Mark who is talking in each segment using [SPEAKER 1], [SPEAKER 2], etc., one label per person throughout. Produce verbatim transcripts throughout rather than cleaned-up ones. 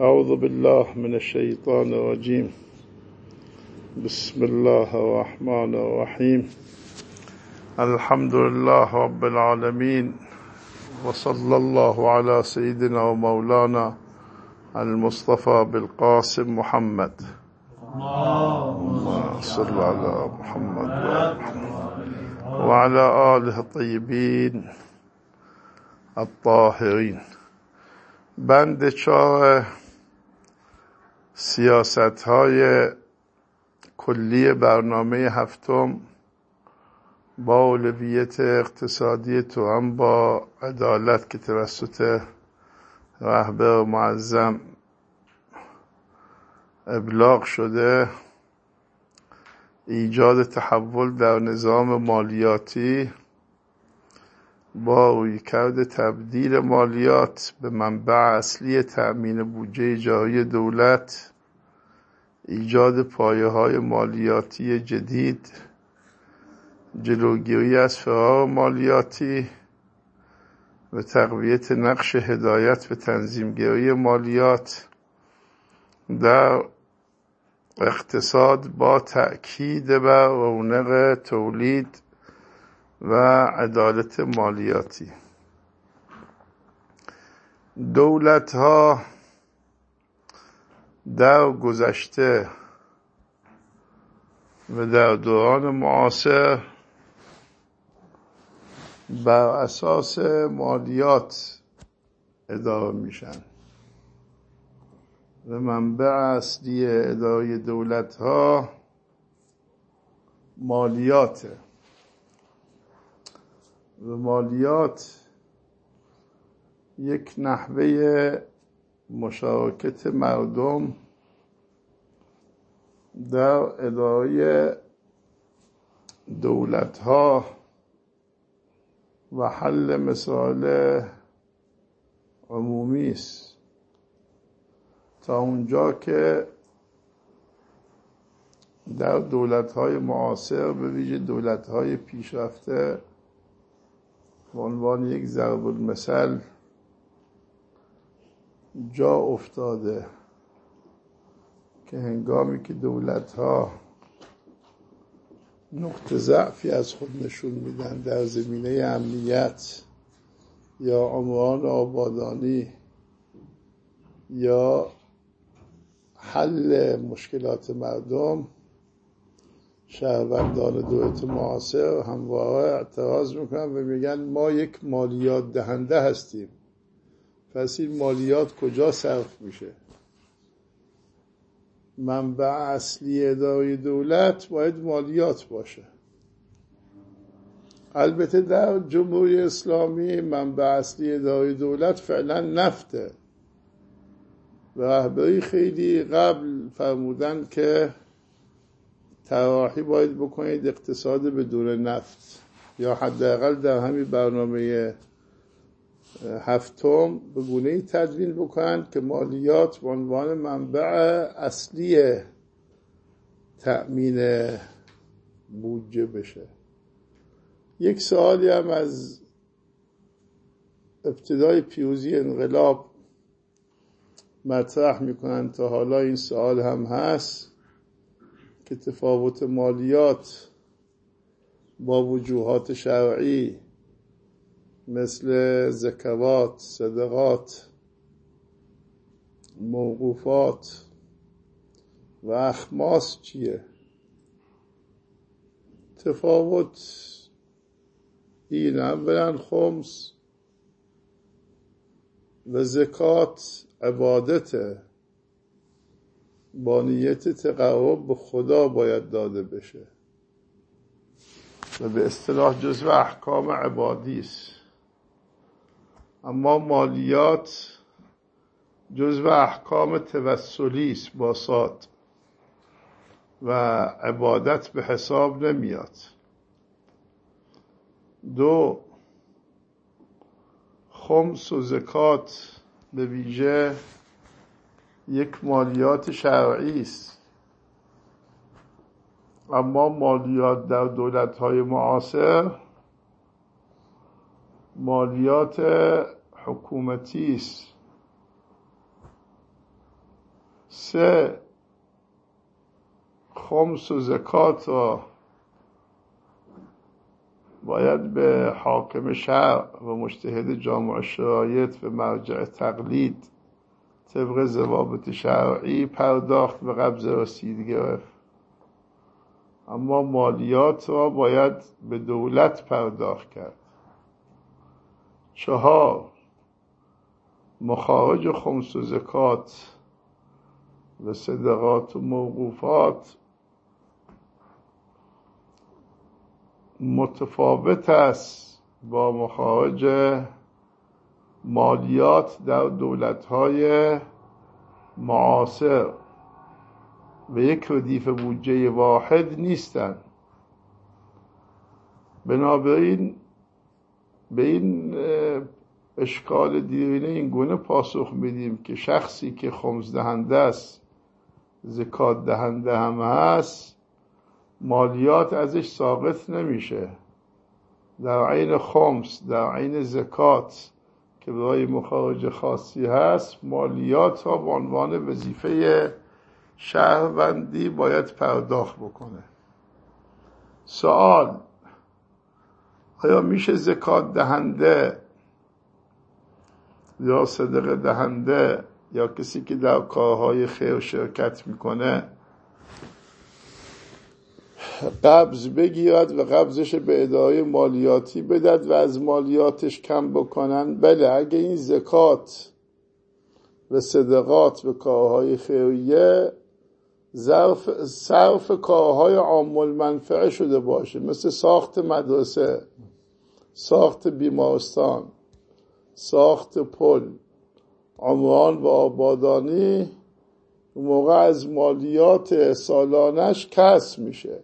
[SPEAKER 1] أعوذ بالله من الشيطان الرجيم. بسم الله الرحمن الرحيم. الحمد لله رب العالمين، وصلى الله على سيدنا ومولانا المصطفى بالقاسم محمد. اللهم صل على محمد وعلى آله الطيبين الطاهرين. بند چهار، سیاست های کلی برنامه هفتم با اولویت اقتصادی توأم با عدالت که توسط رهبر معظم ابلاغ شده، ایجاد تحول در نظام مالیاتی با رویکرد تبدیل مالیات به منبع اصلی تأمین بودجه جاری دولت، ایجاد پایه‌های مالیاتی جدید، جلوگیری از فرار مالیاتی و تقویت نقش هدایت به تنظیمگری مالیات در اقتصاد با تأکید بر رونق تولید و عدالت مالیاتی. دولت ها در گذشته و در دوران معاصر بر اساس مالیات اداره میشن و منبع اصلی اداره دولت ها مالیاته و مالیات یک نحوه مشارکت مردم در اداره دولت ها و حل مسائل عمومی است، تا اونجا که در دولت های معاصر به ویژه دولت های پیشرفته به عنوان یک ضرب المثل جا افتاده که هنگامی که دولت ها نقطه ضعفی از خود نشون میدن در زمینه امنیت یا امران آبادانی یا حل مشکلات مردم، شهروندان دولت معاصر همواره اعتراض میکنن و میگن ما یک مالیات دهنده هستیم، پس این مالیات کجا صرف میشه؟ منبع اصلی اداره دولت باید مالیات باشه. البته در جمهوری اسلامی منبع اصلی اداره دولت فعلا نفته و رهبری خیلی قبل فرمودن که طراحی باید بکنید اقتصاد بدون نفت، یا حداقل در همین برنامه هفتم به گونه‌ای تدوین بکنند که مالیات به عنوان منبع اصلی تأمین بودجه بشه. یک سوالی هم از ابتدای پیروزی انقلاب مطرح میکنن، تا حالا این سوال هم هست که تفاوت مالیات با وجوهات شرعی مثل زکوات، صدقات، موقوفات و اخماس چیه؟ تفاوت این، اولا خمس و زکات عبادته، با نیت تقرب به خدا باید داده بشه و به اصطلاح جزو احکام عبادی است. اما مالیات جزو احکام توسلی است با صاد و عبادت به حساب نمیاد. دو، خمس و زکات به ویژه یک مالیات شرعی است، اما مالیات در دولت‌های معاصر مالیات حکومتی است سه، خمس و زکات را باید به حاکم شرع و مجتهد جامع شرایط و مرجع تقلید طبق ضوابط شرعی پرداخت و قبض رسید گرفت. اما مالیات را باید به دولت پرداخت کرد. چهار، مخارج خمس و زکات و صدقات و موقوفات متفاوت است با مخارج مالیات در دولت‌های معاصر و یک ردیف بودجه واحد نیستند. بنابراین به این اشکال دیرینه این گونه پاسخ میدیم که شخصی که خمس دهنده است، زکات دهنده هم هست، مالیات ازش ساقط نمیشه. در عین خمس، در عین زکات که برای مخارج خاصی هست، مالیات ها به عنوان وظیفه شهروندی باید پرداخت بکنه. سوال: آیا میشه زکات دهنده یا صدقه دهنده یا کسی که در کارهای خیر شرکت میکنه قبض بگیرد و قبضش به اداره مالیاتی بدد و از مالیاتش کم بکنن؟ بله، اگه این زکات و صدقات و کارهای خیریه ظرف صرف کارهای عام المنفعه شده باشه، مثل ساخت مدرسه، ساخت بیمارستان، ساخت پل، عمران و آبادانی، اون موقع از مالیات سالانش کسر میشه.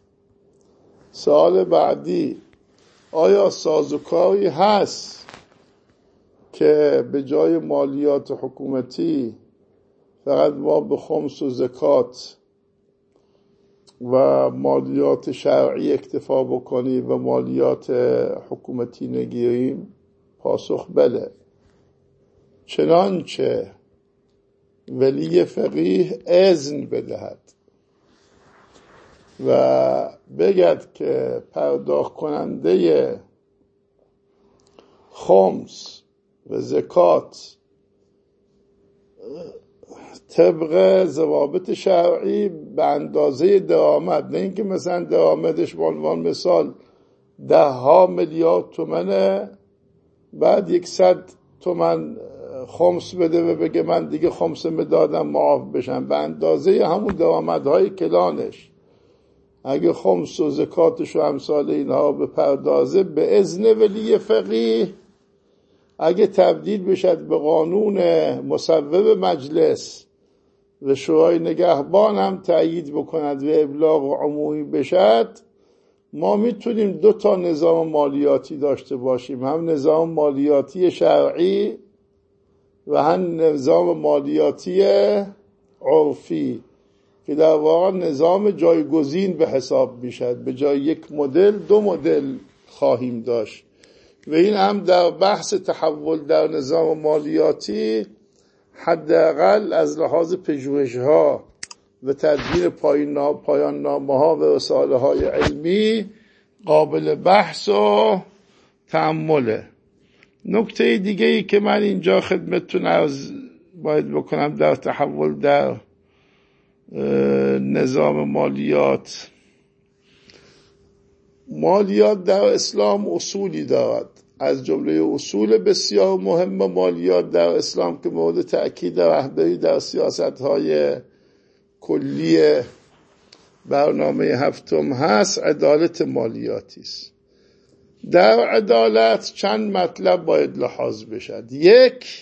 [SPEAKER 1] سوال بعدی: آیا سازوکاری هست که به جای مالیات حکومتی فقط ما به خمس و زکات و مالیات شرعی اکتفا بکنیم و مالیات حکومتی نگیریم؟ پاسخ بله، چنانچه ولی فقیه اذن بدهد و بگد که پرداخت کننده خمس و زکات طبق ضوابط شرعی به اندازه درآمد، نه اینکه مثلا درآمدش به عنوان مثال ده ها میلیارد تومنه بعد یکصد تومن خمس بده و بگه من دیگه خمس مدادم معاف بشم، به اندازه همون درآمدهای کلانش. اگه خمس و زکاتش و امثال اینها به پردازه به اذن ولی فقیه، اگه تبدیل بشد به قانون مصوب مجلس و شورای نگهبان هم تأیید بکند و ابلاغ عمومی بشد، ما میتونیم دو تا نظام مالیاتی داشته باشیم، هم نظام مالیاتی شرعی و هم نظام مالیاتی عرفی که در واقع نظام جایگزین به حساب میشد. به جای یک مدل دو مدل خواهیم داشت و این هم در بحث تحول در نظام مالیاتی حداقل از لحاظ پژوهش‌ها و تدوین پایان نامه‌ها و رساله‌های علمی قابل بحث و تأمله. نکته دیگه ای که من اینجا خدمتتون عرض باید بکنم در تحول در نظام مالیات، مالیات در اسلام اصولی دارد. از جمله اصول بسیار مهم مالیات در اسلام که مورد تأکید رهبری در سیاست‌های کلی برنامه هفتم هست، عدالت مالیاتی است. در عدالت چند مطلب باید لحاظ بشد. یک،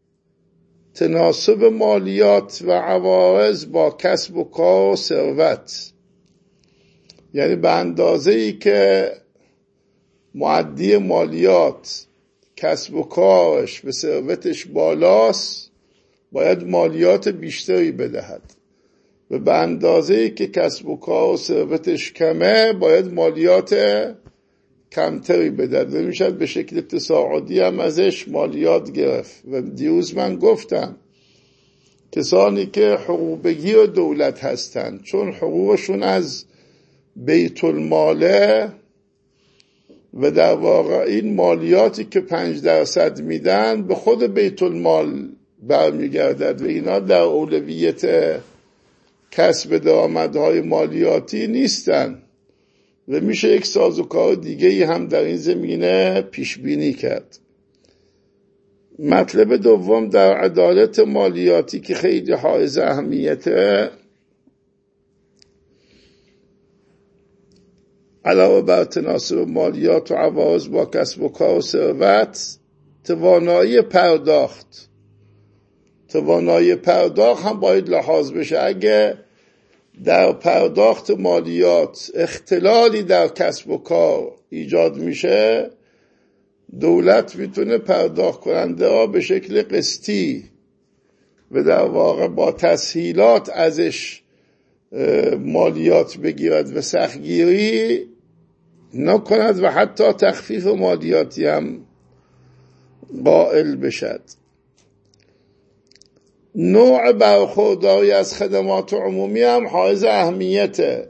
[SPEAKER 1] تناسب مالیات و عوارض با کسب و کار و ثروت، یعنی به اندازه‌ای که مؤدی مالیات کسب و کارش و ثروتش بالاست باید مالیات بیشتری بدهد و به اندازه‌ای که کسب و کار و ثروتش کمه باید مالیات کمتری بدهد و میشد به شکل تصاعدی هم ازش مالیات گرفت. و دیروز من گفتم کسانی که حقوق بگیر دولت هستند، چون حقوقشون از بیت الماله و در واقع این مالیاتی که پنج درصد میدن به خود بیت المال برمیگردد و اینا در اولویت کسب درآمدهای مالیاتی نیستن و میشه یک سازوکار دیگه‌ای هم در این زمینه پیش بینی کرد. مطلب دوم در عدالت مالیاتی که خیلی حائز اهمیته، علاوه بر تناسب مالیات و عوارض با کسب و کار و ثروت، توانایی پرداخت توانایی پرداخت هم باید لحاظ بشه. اگه در پرداخت مالیات اختلالی در کسب و کار ایجاد میشه، دولت میتونه پرداخت کننده ها به شکل قسطی و در واقع با تسهیلات ازش مالیات بگیرد و سختگیری نکند و حتی تخفیف مالیاتی هم قائل بشد. نوع برخورداری از خدمات عمومی هم حائز اهمیته.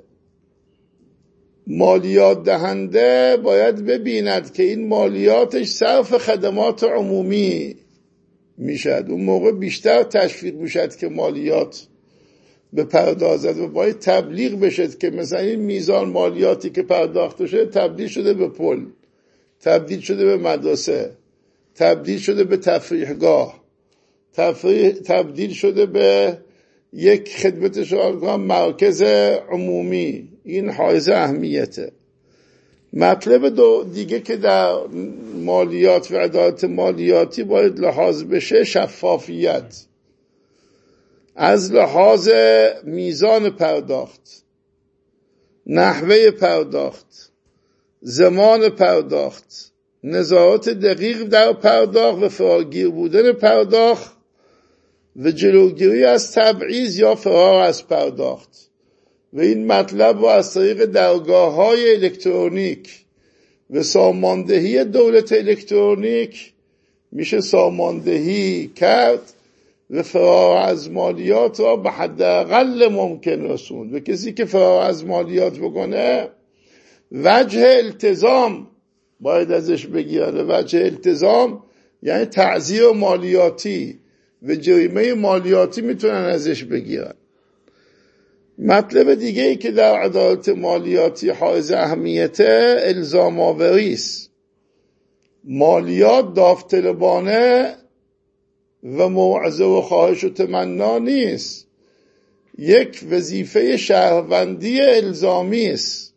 [SPEAKER 1] مالیات دهنده باید ببیند که این مالیاتش صرف خدمات عمومی میشد، اون موقع بیشتر تشویق میشد که مالیات بپردازد و باید تبلیغ بشد که مثلا این میزان مالیاتی که پرداخته شده تبدیل شده به پل، تبدیل شده به مدرسه، تبدیل شده به تفریحگاه، تبدیل شده به یک خدمت شما مرکز عمومی. این حائز اهمیته. مطلب دو دیگه که در مالیات و عدالت مالیاتی باید لحاظ بشه، شفافیت از لحاظ میزان پرداخت، نحوه پرداخت، زمان پرداخت، نظارت دقیق در پرداخت و فراگیر بودن پرداخت و جلوگیری از تبعیض یا فرار از پرداخت. و این مطلب رو از طریق درگاه‌های الکترونیک و ساماندهی دولت الکترونیک میشه ساماندهی کرد و فرار از مالیات را به حداقل ممکن رسوند. و کسی که فرار از مالیات بکنه وجه التزام باید ازش بگیرن. وجه التزام یعنی تعزیر مالیاتی و جریمه مالیاتی میتونن ازش بگیرن. مطلب دیگه ای که در عدالت مالیاتی حائز اهمیته، الزام آوری است. مالیات داوطلبانه و موعظه و خواهش و تمنا نیست، یک وظیفه شهروندی الزامی است.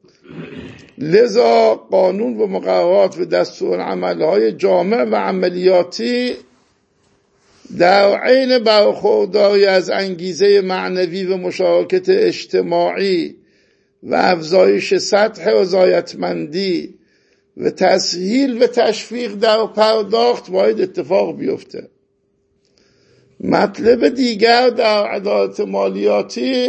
[SPEAKER 1] لذا قانون و مقررات و دستورالعمل‌های جامع و عملیاتی در عین برخورداری از انگیزه معنوی و مشارکت اجتماعی و افزایش سطح رضایتمندی و تسهیل و تشویق در پرداخت باید اتفاق بیفته. مطلب دیگر در عدالت مالیاتی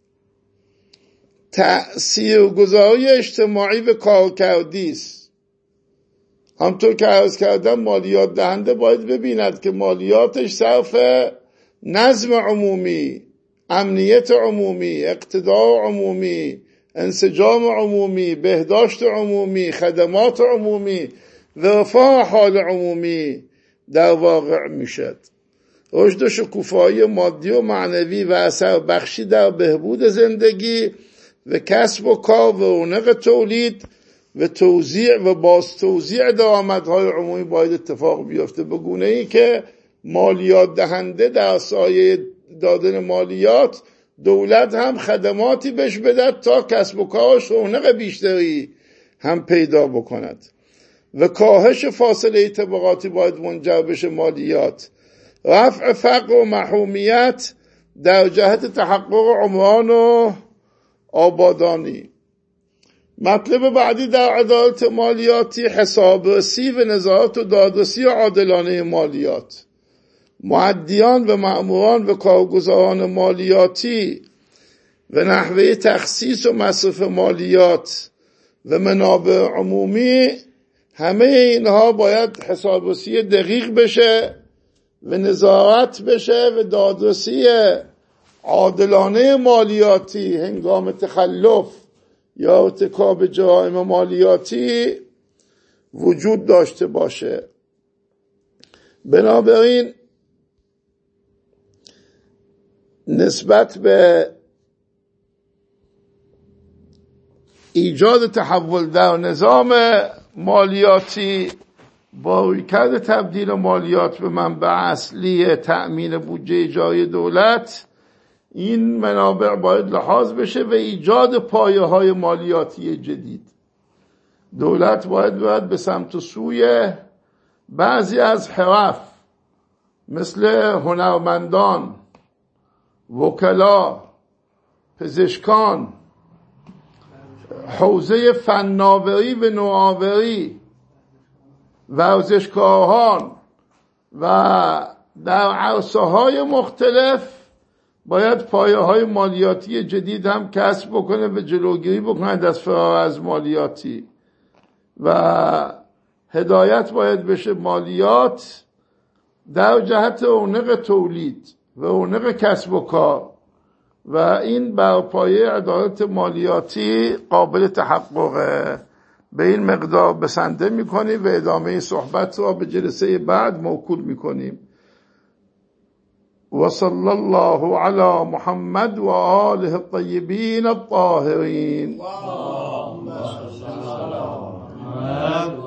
[SPEAKER 1] تأثیرگذاری اجتماعی و کارکردی است. همطور که عرض کردم، مالیات دهنده باید ببیند که مالیاتش صرف نظم عمومی، امنیت عمومی، اقتدار عمومی، انسجام عمومی، بهداشت عمومی، خدمات عمومی و رفاه حال عمومی در واقع میشد. رشد و شکوفایی مادی و معنوی و اثر بخشی در بهبود زندگی و کسب و کار و رونق تولید و توزیع و باز توزیع درآمدهای عمومی باید اتفاق بیفته، به گونه ای که مالیات دهنده در سایه دادن مالیات دولت هم خدماتی بهش بدهد تا کسب و کارش رونق بیشتری هم پیدا بکند و کاهش فاصله طبقاتی باید منجر بشه مالیات، رفع فقر و محرومیت در جهت تحقق عمران و آبادانی. مطلب بعدی در عدالت مالیاتی، حسابرسی و نظارت و دادرسی عادلانه مالیات. مؤدیان و مأموران و کارگزاران مالیاتی و نحوه تخصیص و مصرف مالیات و منابع عمومی، همه اینها باید حسابرسی دقیق بشه و نظارت بشه و دادرسی عادلانه مالیاتی هنگام تخلف یا ارتکاب جرائم مالیاتی وجود داشته باشه. بنابراین نسبت به ایجاد تحول در نظام مالیاتی با رویکرد تبدیل مالیات به منبع اصلی تأمین بودجه جاری دولت، این منابع باید لحاظ بشه و ایجاد پایه های مالیاتی جدید. دولت باید باید به سمت و سوی بعضی از حرف مثل هنرمندان، وکلا، پزشکان، حوزه فناوری و نوآوری، ورزشکاران و در عرصه های مختلف باید پایه های مالیاتی جدید هم کسب بکنه و جلوگیری بکنه از فرار از مالیاتی و هدایت باید بشه مالیات در جهت رونق تولید و رونق کسب و کار و این بر پایه عدالت مالیاتی قابل تحققه. به این مقدار بسنده میکنیم و ادامه صحبت را به جلسه بعد موکول میکنیم. و صلی الله علی محمد و آله الطیبین الطاهرین.